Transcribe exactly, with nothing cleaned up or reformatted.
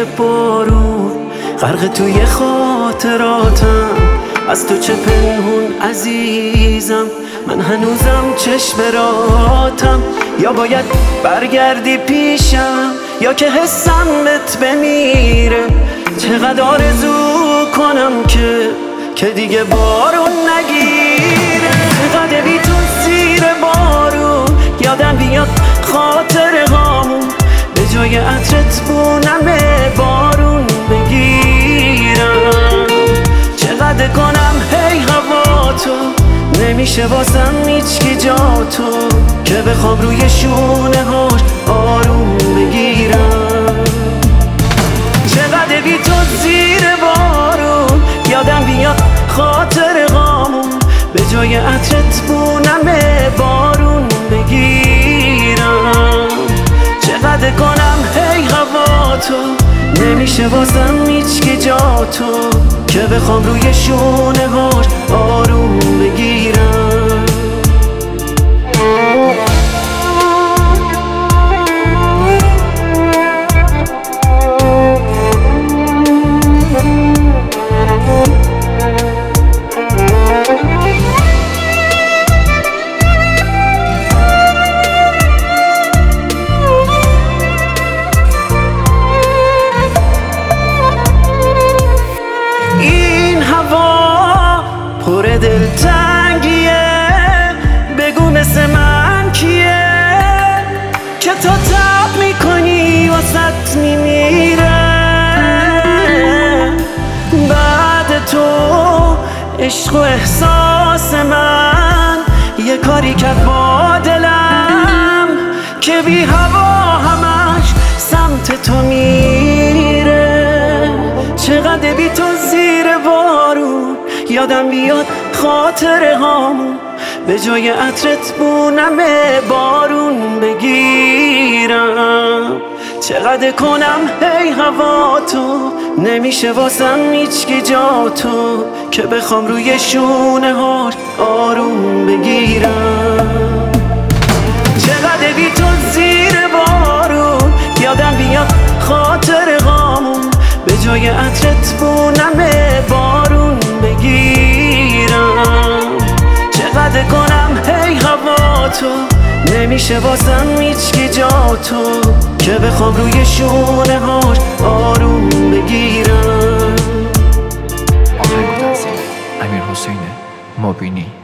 بارون، غرق توی خاطراتم. از تو چه پنهون عزیزم، من هنوزم چشم راتم. یا باید برگردی پیشم، یا که حسم بهت بمیره. چقدر آرزو کنم که که دیگه بارون نگیره. چقدر بی تو زیر بارون، یادم بیاد خاطر هامون. به جای عطرت بونم بارون بگیرم. چقدر کنم هی هوا تو، نمیشه واسم هیچکی جا تو، که بخوام روی شونه هاش آروم بگیرم. چقدر بی تو زیر بارون، یادم بیاد خاطر هامون. به جای عطرت بونم بارون بگیرم. چقدر کنم هی هوا تو، نمیشه واسم هیچکی جا تو، که بخوام روی شونه هاش آروم بگیرم. پر دلتنگیه، بگو مثل من کیه که تو تب میکنی واسط میمیره. بعد تو عشق و احساس من یه کاری کرد با دلم، که بی هوا همش سمت تو میره. چقدر بی تو زیر بارون، یادم بیاد خاطر هامون. به جای عطرت بونم بارون بگیرم. چقدر کنم هی هوا تو، نمیشه واسم هیچکی جا تو، که بخوام روی شونه هاش آروم بگیرم. چقدر بی تو زیر بارون، یادم بیاد خاطر هامون. به جای عطرت بونم بارون بگیرم. چقدر کنم هی هوا تو، نمیشه واسم هیچکی جا تو، که بخوام روی شونه هاش آروم بگیرم. آهنگ تنظیم امیرحسین مبینی.